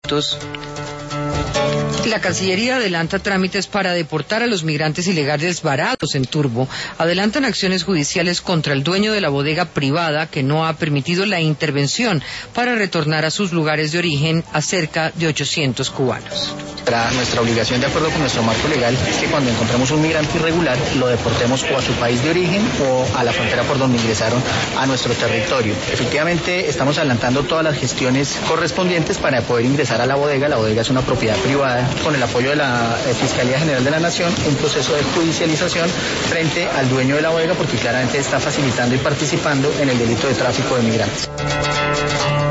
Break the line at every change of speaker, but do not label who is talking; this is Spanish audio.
minutos. La Cancillería adelanta trámites para deportar a los migrantes ilegales varados en Turbo. Adelantan acciones judiciales contra el dueño de la bodega privada que no ha permitido la intervención para retornar a sus lugares de origen a cerca de 800 cubanos.
Nuestra obligación, de acuerdo con nuestro marco legal, es que cuando encontremos un migrante irregular lo deportemos o a su país de origen o a la frontera por donde ingresaron a nuestro territorio. Efectivamente, estamos adelantando todas las gestiones correspondientes para poder ingresar a la bodega. La bodega es una propiedad privada. Con el apoyo de la Fiscalía General de la Nación, un proceso de judicialización frente al dueño de la bodega, porque claramente está facilitando y participando en el delito de tráfico de migrantes.